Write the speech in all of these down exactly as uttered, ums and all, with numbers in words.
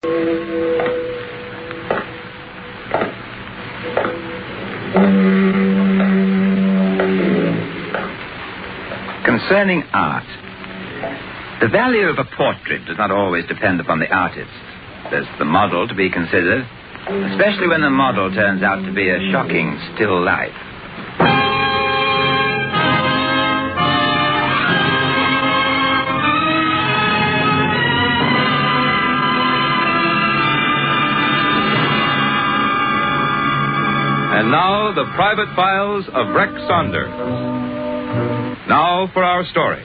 Concerning art, the value of a portrait does not always depend upon the artist. There's the model to be considered, especially when the model turns out to be a shocking still life. And now, the private files of Rex Saunders. Now for our story.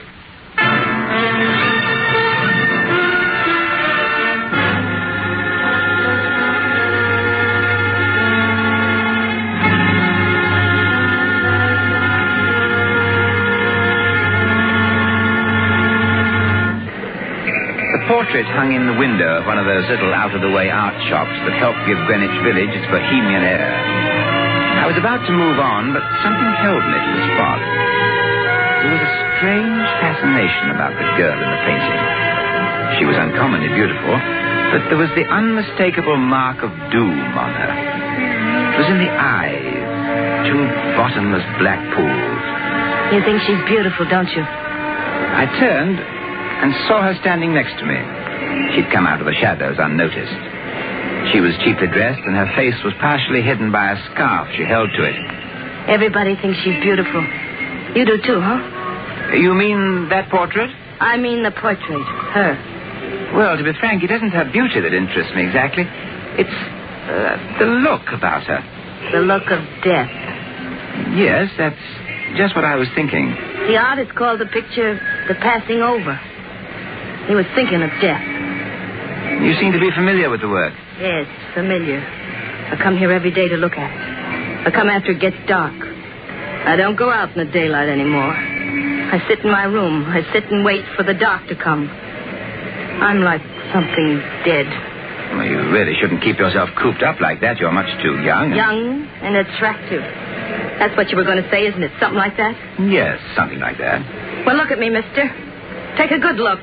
The portrait hung in the window of one of those little out-of-the-way art shops that help give Greenwich Village its bohemian air. I was about to move on, but something held me to the spot. There was a strange fascination about the girl in the painting. She was uncommonly beautiful, but there was the unmistakable mark of doom on her. It was in the eyes, two bottomless black pools. You think she's beautiful, don't you? I turned and saw her standing next to me. She'd come out of the shadows unnoticed. She was cheaply dressed, and her face was partially hidden by a scarf she held to it. Everybody thinks she's beautiful. You do too, huh? You mean that portrait? I mean the portrait. Her. Well, to be frank, it isn't her beauty that interests me exactly. It's uh, the look about her. The look of death. Yes, that's just what I was thinking. The artist called the picture The Passing Over. He was thinking of death. You seem to be familiar with the work. Yes, familiar. I come here every day to look at it. I come after it gets dark. I don't go out in the daylight anymore. I sit in my room. I sit and wait for the dark to come. I'm like something dead. Well, you really shouldn't keep yourself cooped up like that. You're much too young. Young and attractive. That's what you were going to say, isn't it? Something like that? Yes, something like that. Well, look at me, mister. Take a good look.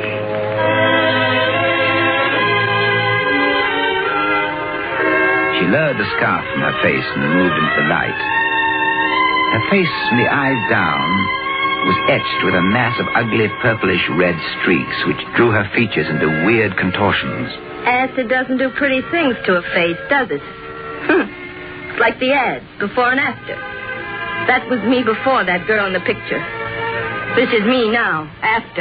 She lowered the scarf from her face and moved into the light. Her face, from the eyes down, was etched with a mass of ugly purplish-red streaks which drew her features into weird contortions. Acid doesn't do pretty things to a face, does it? It's like the ads, before and after. That was me before that girl in the picture. This is me now, after.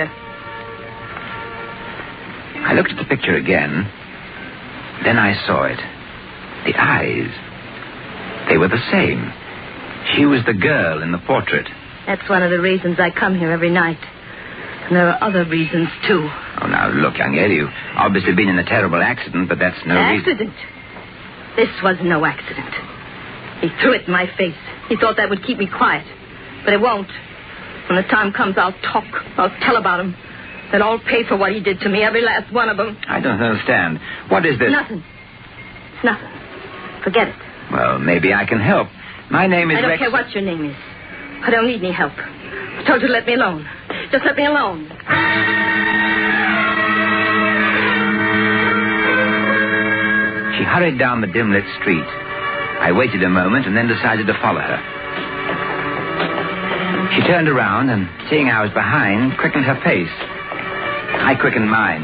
I looked at the picture again. Then I saw it. The eyes. They were the same. She was the girl in the portrait. That's one of the reasons I come here every night. And there are other reasons, too. Oh, now, look, young lady, you've obviously been in a terrible accident, but that's no reason... Accident? This was no accident. He threw it in my face. He thought that would keep me quiet. But it won't. When the time comes, I'll talk. I'll tell about him. They'll all pay for what he did to me, every last one of them. I don't understand. What is this? Nothing. It's nothing. Forget it. Well, maybe I can help. My name is I don't Rex... care what your name is. I don't need any help. I told you to let me alone. Just let me alone. She hurried down the dim-lit street. I waited a moment and then decided to follow her. She turned around and, seeing I was behind, quickened her pace. I quickened mine.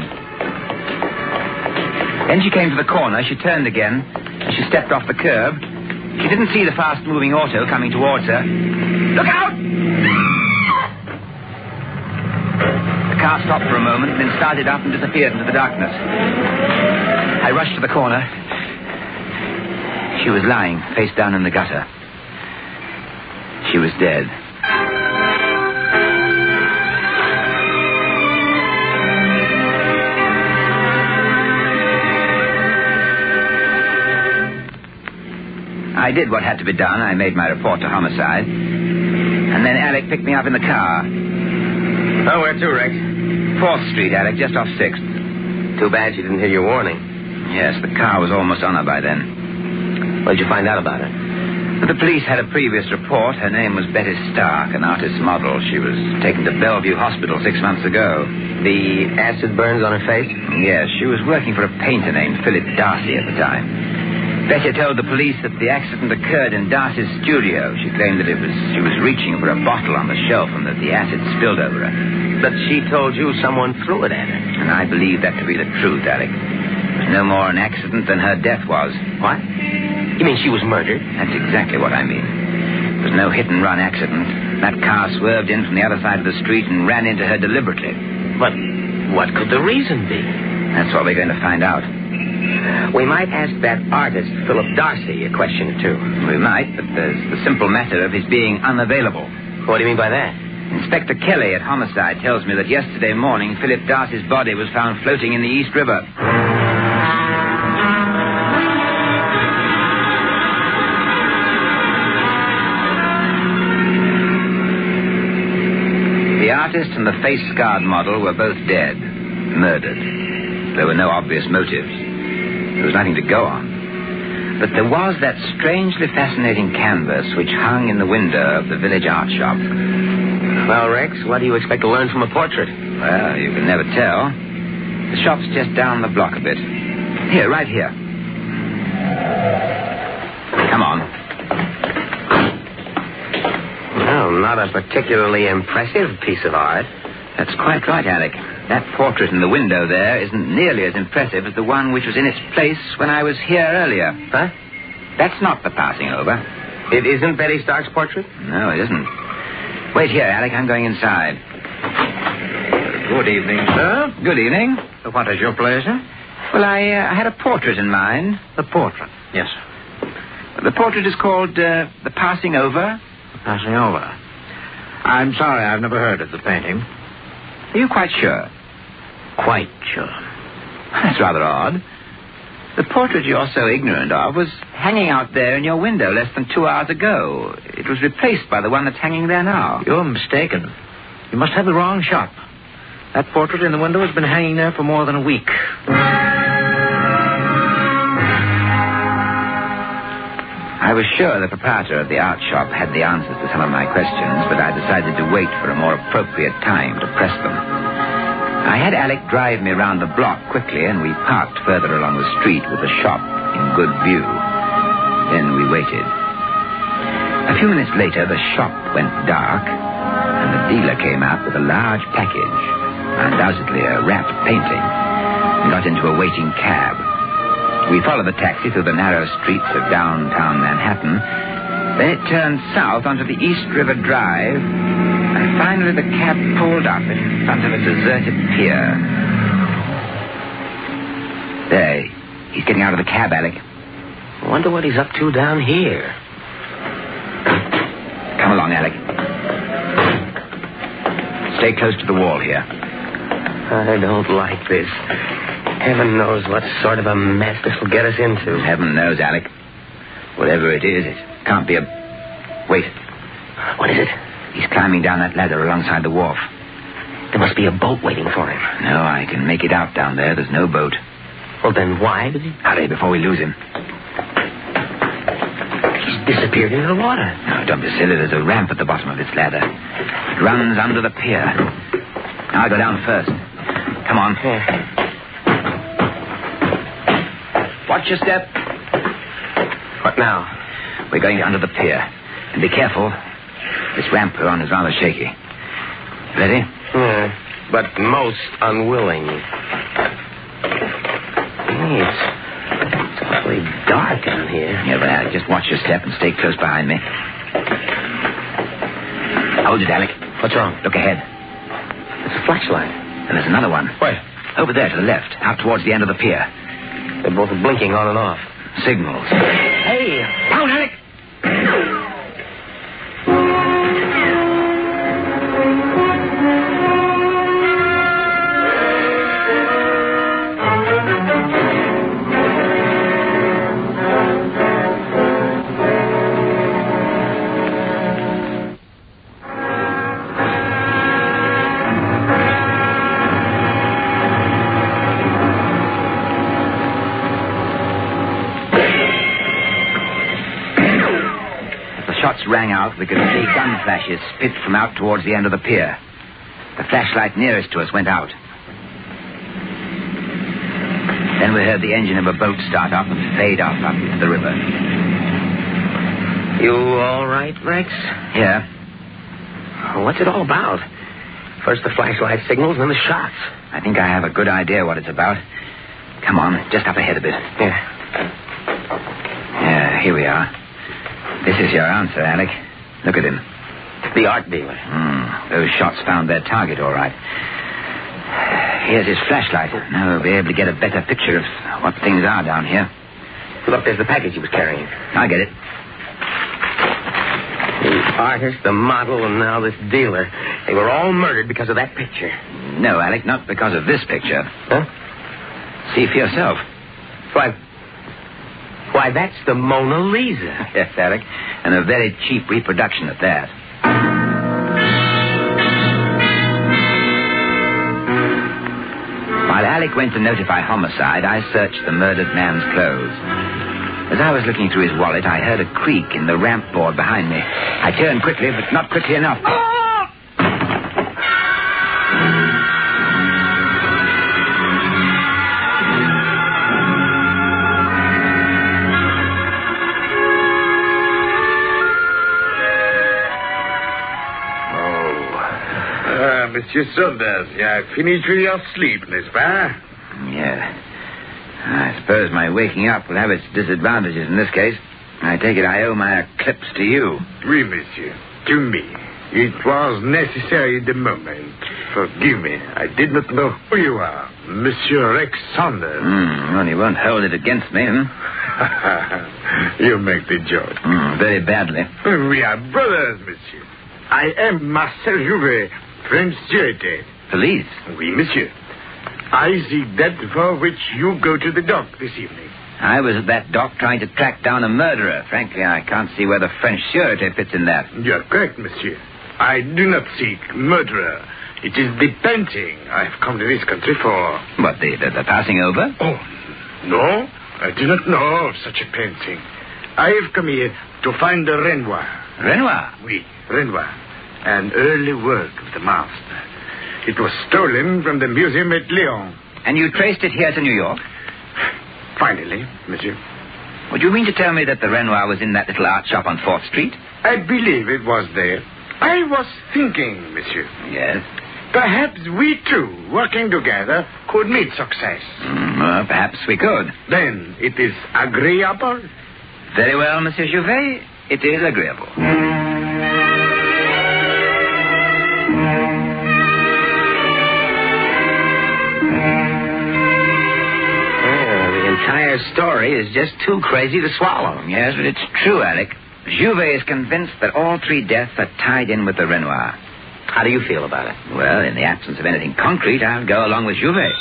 Then she came to the corner. She turned again. And she stepped off the curb. She didn't see the fast-moving auto coming towards her. Look out! The car stopped for a moment, then started up and disappeared into the darkness. I rushed to the corner. She was lying, face down in the gutter. She was dead. I did what had to be done. I made my report to homicide. And then Alec picked me up in the car. Oh, where to, Rex? fourth Street, Alec, just off sixth. Too bad she didn't hear your warning. Yes, the car was almost on her by then. What did you find out about her? The police had a previous report. Her name was Betty Stark, an artist model. She was taken to Bellevue Hospital six months ago. The acid burns on her face? Yes, she was working for a painter named Philip Darcy at the time. Betty told the police that the accident occurred in Darcy's studio. She claimed that it was she was reaching for a bottle on the shelf and that the acid spilled over her. But she told you someone threw it at her. And I believe that to be the truth, Alec. It was no more an accident than her death was. What? You mean she was murdered? That's exactly what I mean. It was no hit-and-run accident. That car swerved in from the other side of the street and ran into her deliberately. But what could the reason be? That's what we're going to find out. We might ask that artist, Philip Darcy, a question or two. We might, but there's the simple matter of his being unavailable. What do you mean by that? Inspector Kelly at Homicide tells me that yesterday morning Philip Darcy's body was found floating in the East River. The artist and the face-scarred model were both dead, murdered. There were no obvious motives. There was nothing to go on. But there was that strangely fascinating canvas which hung in the window of the village art shop. Well, Rex, what do you expect to learn from a portrait? Well, you can never tell. The shop's just down the block a bit. Here, right here. Come on. Well, not a particularly impressive piece of art. That's quite right, Alec. That portrait in the window there isn't nearly as impressive as the one which was in its place when I was here earlier. Huh? That's not the passing over. It isn't Betty Stark's portrait? No, it isn't. Wait here, Alec. I'm going inside. Good evening, sir. Good evening. What is your pleasure? Well, I, uh, I had a portrait in mind. The portrait. Yes, sir. The portrait is called uh, The Passing Over. Passing over. I'm sorry, I've never heard of the painting. Are you quite sure? Quite sure. That's rather odd. The portrait you're so ignorant of was hanging out there in your window less than two hours ago. It was replaced by the one that's hanging there now. You're mistaken. You must have the wrong shop. That portrait in the window has been hanging there for more than a week. I was sure the proprietor of the art shop had the answers to some of my questions, but I decided to wait for a more appropriate time to press them. I had Alec drive me around the block quickly, and we parked further along the street with the shop in good view. Then we waited. A few minutes later, the shop went dark, and the dealer came out with a large package, undoubtedly a wrapped painting, and got into a waiting cab. We followed the taxi through the narrow streets of downtown Manhattan. Then it turned south onto the East River Drive, and finally the cab pulled up in front of a deserted pier. There, he's getting out of the cab, Alec. I wonder what he's up to down here. Come along, Alec. Stay close to the wall here. I don't like this. Heaven knows what sort of a mess this will get us into. Heaven knows, Alec. Whatever it is, it can't be a... Wait. What is it? He's climbing down that ladder alongside the wharf. There must be a boat waiting for him. No, I can make it out down there. There's no boat. Well, then why did he... Hurry before we lose him. He's disappeared into the water. No, don't be silly. There's a ramp at the bottom of this ladder. It runs under the pier. I'll go down first. Come on. Yeah. Watch your step. What now? We're going under the pier. And be careful. This ramp we're on is rather shaky. Ready? Yeah, but most unwilling. Hey, it's, it's awfully dark down here. Yeah, but Alec, just watch your step and stay close behind me. Hold it, Alec. What's wrong? Look ahead. It's a flashlight. And there's another one. Where? Over there to the left, out towards the end of the pier. They're both blinking on and off. Signals. Hey! Down, Alec! shots rang out, we could see gun flashes spit from out towards the end of the pier. The flashlight nearest to us went out. Then we heard the engine of a boat start up and fade off up into the river. You all right, Rex? Yeah. What's it all about? First the flashlight signals, then the shots. I think I have a good idea what it's about. Come on, just up ahead a bit. Yeah. Yeah, here we are. This is your answer, Alec. Look at him. The art dealer. Mm, those shots found their target, all right. Here's his flashlight. Now we'll be able to get a better picture of what things are down here. Look, there's the package he was carrying. I'll get it. The artist, the model, and now this dealer. They were all murdered because of that picture. No, Alec, not because of this picture. Huh? See for yourself. Why, why, that's the Mona Lisa. Yes, Alec, and a very cheap reproduction at that. While Alec went to notify homicide, I searched the murdered man's clothes. As I was looking through his wallet, I heard a creak in the ramp board behind me. I turned quickly, but not quickly enough. Ah, Monsieur Saunders, you have finished with your sleep, n'est-ce pas? Yeah. I suppose my waking up will have its disadvantages in this case. I take it I owe my eclipse to you. Oui, monsieur. To me. It was necessary at the moment. Forgive me. I did not know who you are. Monsieur Rex Saunders. Mm, well, you won't hold it against me, hmm? You make the joke. Mm, very badly. We are brothers, monsieur. I am Marcel Jouvet, French security. Police? Oui, monsieur. I see that for which you go to the dock this evening. I was at that dock trying to track down a murderer. Frankly, I can't see where the French surety fits in that. You are correct, monsieur. I do not seek murderer. It is the painting I have come to this country for. What, the, the, the passing over? Oh, no. I do not know of such a painting. I have come here to find the Renoir. Renoir? Oui, Renoir. An early work of the master. It was stolen from the museum at Lyon. And you traced it here to New York? Finally, monsieur. Would you mean to tell me that the Renoir was in that little art shop on fourth Street? I believe it was there. I was thinking, monsieur. Yes? Perhaps we two, working together, could meet success. Mm, well, perhaps we could. Then it is agreeable? Very well, Monsieur Jouvet. It is agreeable. The entire story is just too crazy to swallow. Yes, but it's true, Alec. Jouvet is convinced that all three deaths are tied in with the Renoir. How do you feel about it? Well, in the absence of anything concrete, I'll go along with Jouvet.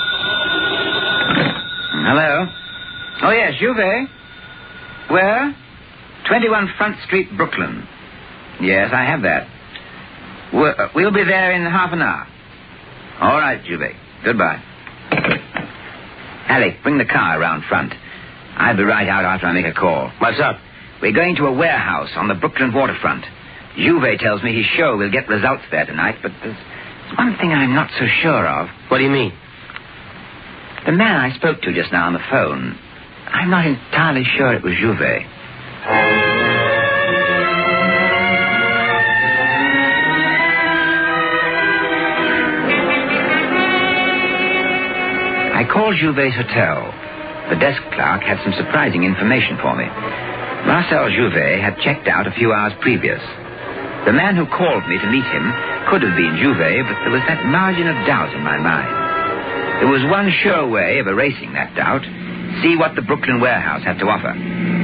Hello? Oh, yes, Jouvet. Where? twenty-one Front Street, Brooklyn. Yes, I have that. We'll, uh, we'll be there in half an hour. All right, Jouvet. Goodbye. Alec, bring the car around front. I'll be right out after I make a call. What's up? We're going to a warehouse on the Brooklyn waterfront. Jouvet tells me he's sure we'll get results there tonight, but there's one thing I'm not so sure of. What do you mean? The man I spoke to just now on the phone, I'm not entirely sure it was Jouvet. I called Jouvet's hotel. The desk clerk had some surprising information for me. Marcel Jouvet had checked out a few hours previous. The man who called me to meet him could have been Jouvet, but there was that margin of doubt in my mind. There was one sure way of erasing that doubt. See what the Brooklyn warehouse had to offer.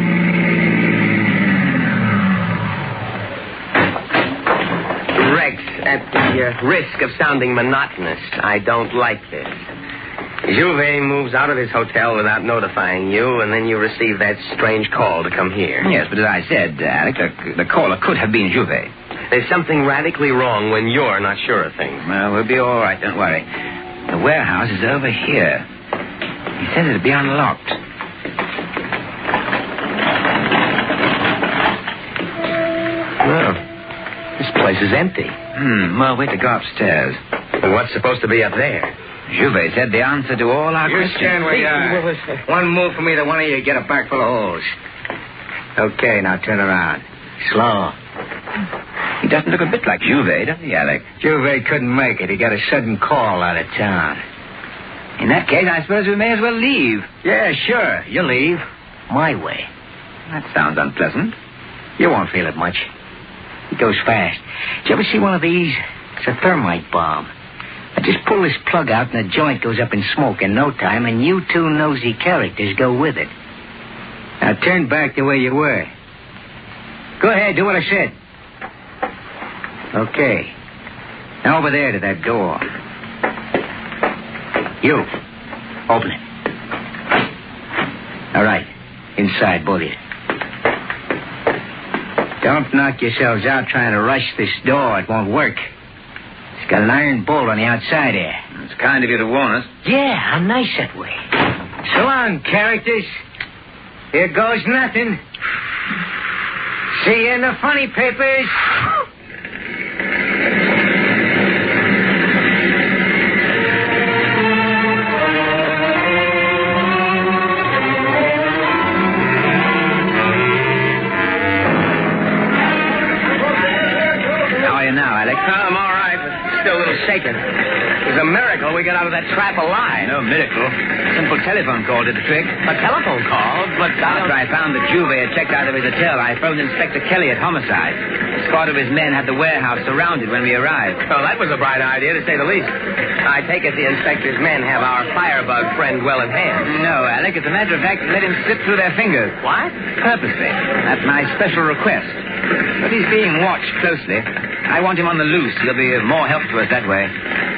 Rex, at the uh, risk of sounding monotonous, I don't like this. Jouvet moves out of his hotel without notifying you, and then you receive that strange call to come here. Yes, but as I said, Alec, the, the caller could have been Jouvet. There's something radically wrong when you're not sure of things. Well, we'll be all right, don't worry. The warehouse is over here. He said it'd be unlocked. Well, this place is empty. Hmm, well, wait to go upstairs. And what's supposed to be up there? Juve said the answer to all our You questions. stand where you are. One move from either one of you, get a bag full of holes. Okay, now turn around. Slow. He doesn't look a bit like Juve, does he, Alec? Juve couldn't make it. He got a sudden call out of town. In that case, I suppose we may as well leave. Yeah, sure. You leave. My way. That sounds unpleasant. You won't feel it much. It goes fast. Did you ever see one of these? It's a thermite bomb. I just pull this plug out and the joint goes up in smoke in no time, and you two nosy characters go with it. Now turn back the way you were. Go ahead, do what I said. Okay. Now over there to that door. You. Open it. All right. Inside, both of you. Don't knock yourselves out trying to rush this door. It won't work. It's got an iron bolt on the outside here. It's kind of you to warn us. Yeah, I'm nice that way. So long, characters. Here goes nothing. See you in the funny papers. How are you now, Alec? I'm all right, but still a little shaken. It was a miracle we got out of that trap alive. No miracle. A simple telephone call did the trick. A telephone call? But I After I found that Juve had checked out of his hotel, I phoned Inspector Kelly at Homicide. A squad of his men had the warehouse surrounded when we arrived. Well, that was a bright idea, to say the least. I take it the inspector's men have our firebug friend well in hand. No, Alec. As a matter of fact, let him slip through their fingers. What? Purposely. That's my special request. But he's being watched closely. I want him on the loose. He'll be of more help to us that way.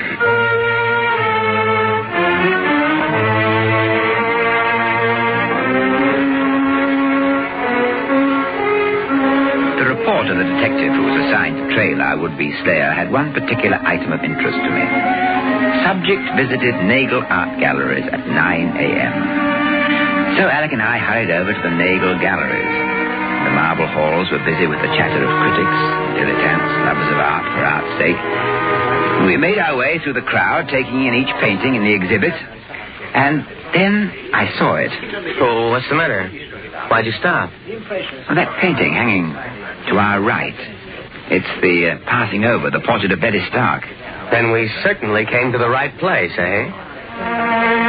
The report of the detective who was assigned to trail our would-be slayer had one particular item of interest to me. Subject visited Nagel Art Galleries at nine a.m. So Alec and I hurried over to the Nagel Galleries. The marble halls were busy with the chatter of critics, dilettantes, lovers of art for art's sake. We made our way through the crowd, taking in each painting in the exhibit. And then I saw it. Oh, what's the matter? Why'd you stop? Well, that painting hanging to our right. It's the uh, passing over, the portrait of Betty Stark. Then we certainly came to the right place, eh?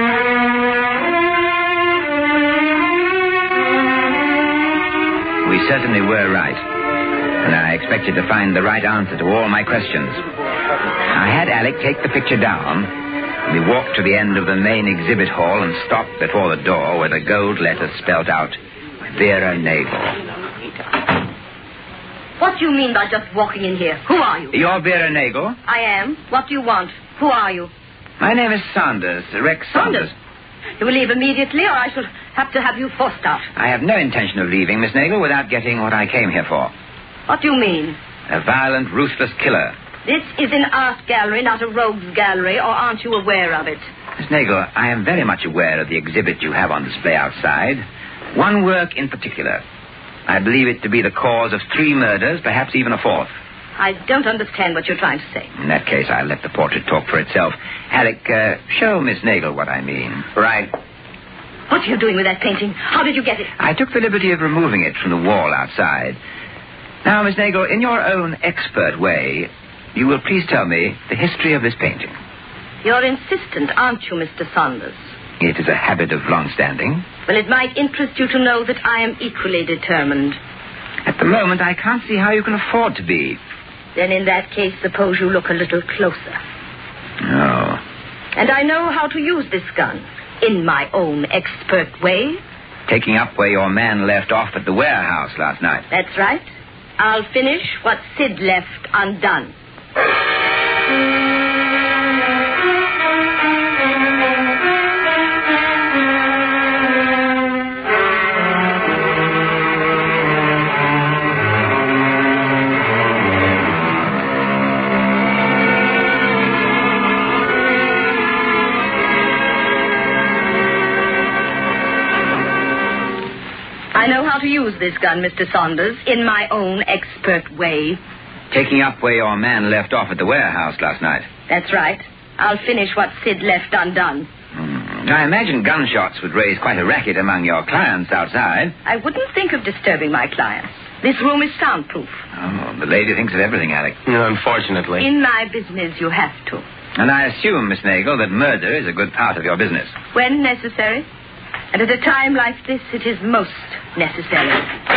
We certainly were right. And I expected to find the right answer to all my questions. I had Alec take the picture down. We walked to the end of the main exhibit hall and stopped before the door where the gold letters spelled out Vera Nagel. What do you mean by just walking in here? Who are you? You're Vera Nagel? I am. What do you want? Who are you? My name is Saunders, Rex Saunders. You will leave immediately, or I shall have to have you forced out. I have no intention of leaving, Miss Nagel, without getting what I came here for. What do you mean? A violent, ruthless killer. This is an art gallery, not a rogues gallery, or aren't you aware of it? Miss Nagel, I am very much aware of the exhibit you have on display outside. One work in particular. I believe it to be the cause of three murders, perhaps even a fourth. I don't understand what you're trying to say. In that case, I'll let the portrait talk for itself. Alec, uh, show Miss Nagel what I mean. Right. What are you doing with that painting? How did you get it? I took the liberty of removing it from the wall outside. Now, Miss Nagel, in your own expert way, you will please tell me the history of this painting. You're insistent, aren't you, Mister Saunders? It is a habit of long standing. Well, it might interest you to know that I am equally determined. At the moment, I can't see how you can afford to be. Then in that case, suppose you look a little closer. Oh. And I know how to use this gun in my own expert way. Taking up where your man left off at the warehouse last night. That's right. I'll finish what Sid left undone. I know how to use this gun, Mister Saunders, in my own expert way. Taking up where your man left off at the warehouse last night. That's right. I'll finish what Sid left undone. Hmm. I imagine gunshots would raise quite a racket among your clients outside. I wouldn't think of disturbing my clients. This room is soundproof. Oh, the lady thinks of everything, Alec. Unfortunately. In my business, you have to. And I assume, Miss Nagel, that murder is a good part of your business. When necessary. And at a time like this, it is most necessary.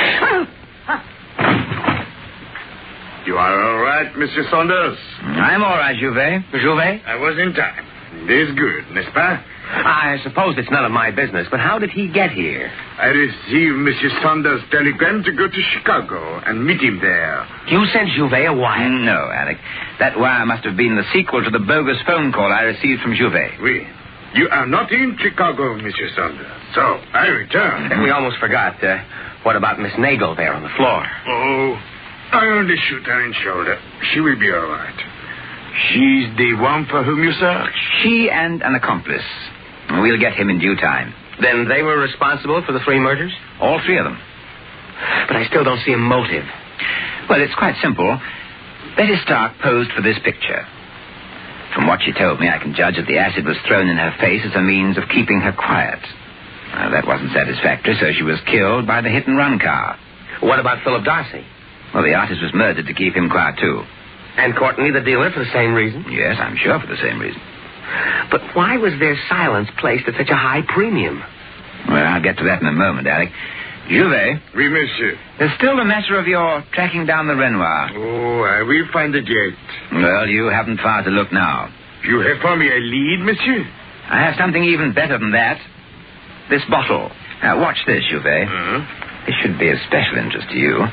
You are all right, Monsieur Saunders? I'm all right, Jouvet. Jouvet? I was in time. This good, n'est-ce pas? I suppose it's none of my business, but how did he get here? I received Monsieur Saunders' telegram to go to Chicago and meet him there. You sent Jouvet a wire? No, Alec. That wire must have been the sequel to the bogus phone call I received from Jouvet. Oui. You are not in Chicago, Monsieur Saunders. So, I return. And we almost forgot. Uh, what about Miss Nagel there on the floor? Oh, I only shoot her in shoulder. She will be all right. She's the one for whom you search? She and an accomplice. We'll get him in due time. Then they were responsible for the three murders? All three of them. But I still don't see a motive. Well, it's quite simple. Betty Stark posed for this picture. From what she told me, I can judge that the acid was thrown in her face as a means of keeping her quiet. Well, that wasn't satisfactory, so she was killed by the hit-and-run car. What about Philip Darcy? Well, the artist was murdered to keep him quiet, too. And Courtney, the dealer, for the same reason? Yes, I'm sure for the same reason. But why was their silence placed at such a high premium? Well, I'll get to that in a moment, Alec. Jouvet. Oui, monsieur. There's still the matter of your tracking down the Renoir. Oh, I will find it yet. Well, you haven't far to look now. You have for me a lead, monsieur? I have something even better than that. This bottle. Now, watch this, Jouvet. Uh-huh. This should be of special interest to you.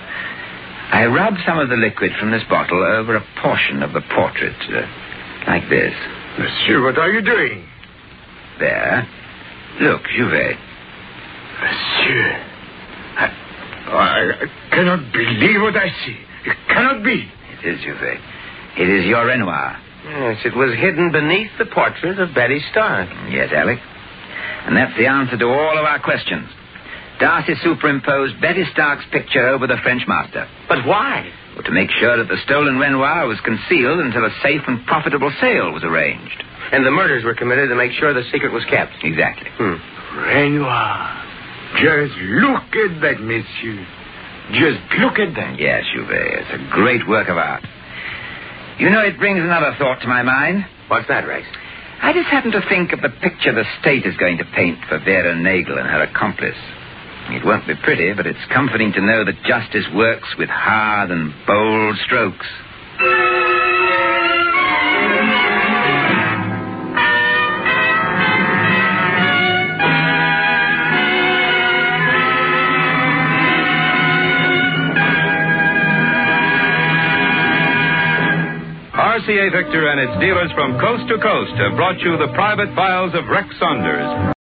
I rubbed some of the liquid from this bottle over a portion of the portrait, uh, like this. Monsieur, what are you doing? There. Look, Jouvet. Monsieur, I, I, I cannot believe what I see. It cannot be. It is, Jouvet. It is your Renoir. Yes, it was hidden beneath the portrait of Betty Stark. Yes, Alec. And that's the answer to all of our questions. Darcy superimposed Betty Stark's picture over the French master. But why? Well, to make sure that the stolen Renoir was concealed until a safe and profitable sale was arranged. And the murders were committed to make sure the secret was kept. Exactly. Hmm. Renoir. Just look at that, monsieur. Just look at that. Yes, Jouvet. It's a great work of art. You know, it brings another thought to my mind. What's that, Rex? I just happen to think of the picture the state is going to paint for Vera Nagel and her accomplice. It won't be pretty, but it's comforting to know that justice works with hard and bold strokes. R C A Victor and its dealers from coast to coast have brought you the private files of Rex Saunders.